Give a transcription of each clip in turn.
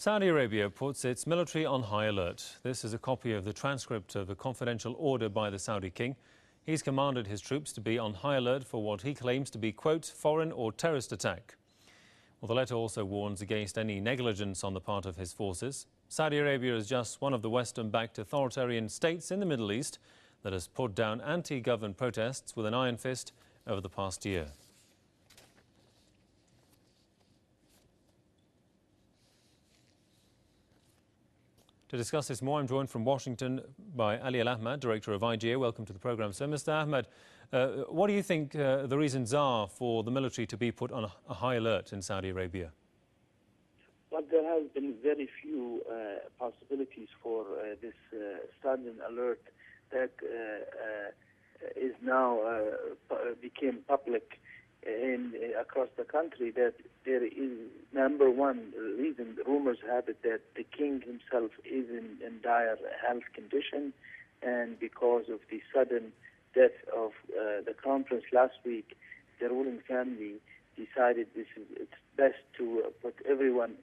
Saudi Arabia puts its military on high alert. This is a copy of the transcript of a confidential order by the Saudi king. He's commanded his troops to be on high alert for what he claims to be, quote, foreign or terrorist attack. Well, the letter also warns against any negligence on the part of his forces. Saudi Arabia is just one of the Western-backed authoritarian states in the Middle East that has put down anti-government protests with an iron fist over the past year. To discuss this more, I'm joined from Washington by Ali Al-Ahmad, Director of IGA. Welcome to the programme. So, Mr. Ahmad, what do you think the reasons are for the military to be put on a high alert in Saudi Arabia? Well, there have been very few possibilities for this sudden alert that is now became public across the country, that there is, number one reason, rumors have it that the king himself is in dire health condition, and because of the sudden death of the crown prince last week, the ruling family decided it's best to put everyone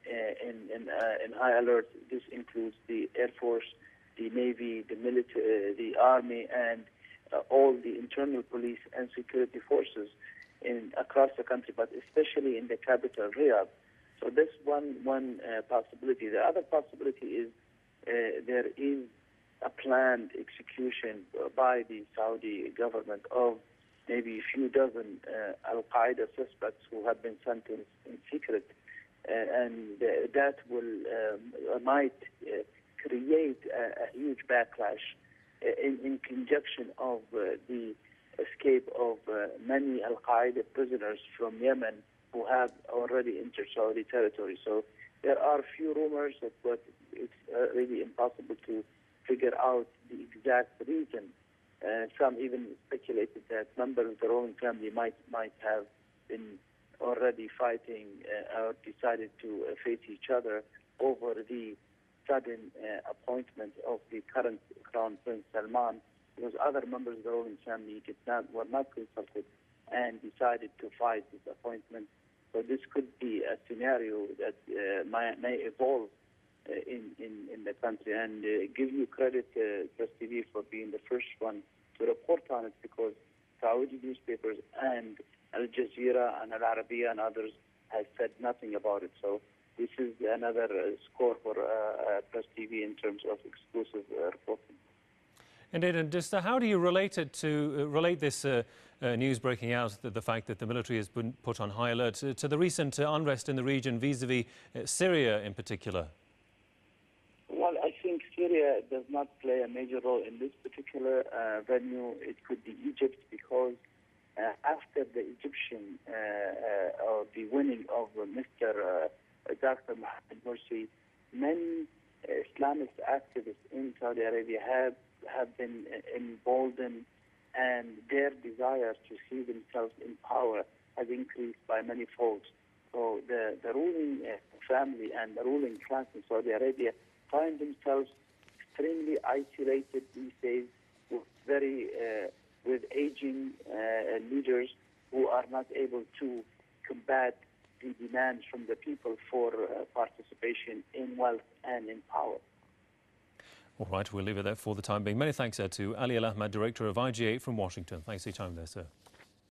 in high alert. This includes the Air Force, the Navy, the military, the Army, and all the internal police and security forces across the country, but especially in the capital, Riyadh. So this one possibility. The other possibility is there is a planned execution by the Saudi government of maybe a few dozen Al-Qaeda suspects who have been sentenced in secret, and that might create a huge backlash in conjunction of the escape of many Al-Qaeda prisoners from Yemen who have already entered Saudi territory. So there are few rumors, but it's really impossible to figure out the exact reason. Some even speculated that members of the ruling family might have been already fighting or decided to face each other over the sudden appointment of the current Crown Prince Salman, because other members of the ruling family were not consulted and decided to fight this appointment. So this could be a scenario that may evolve in the country. And give you credit, Press TV, for being the first one to report on it, because Saudi newspapers and Al Jazeera and Al Arabiya and others have said nothing about it. So this is another score for Press TV in terms of exclusive reporting. Indeed, and just how do you relate this news breaking out, the fact that the military has been put on high alert, to the recent unrest in the region vis-à-vis Syria in particular? Well, I think Syria does not play a major role in this particular venue. It could be Egypt, because after the Egyptian or the winning of Mr. Dr. Mohammed Morsi, many Islamist activists in Saudi Arabia have been emboldened, and their desire to see themselves in power has increased by many folds. So the ruling family and the ruling class in Saudi Arabia find themselves extremely isolated these days, with aging leaders who are not able to combat the demands from the people for participation in wealth and in power. All right, we'll leave it there for the time being. Many thanks to Ali Al-Ahmad, Director of IGA from Washington. Thanks for your time there, sir.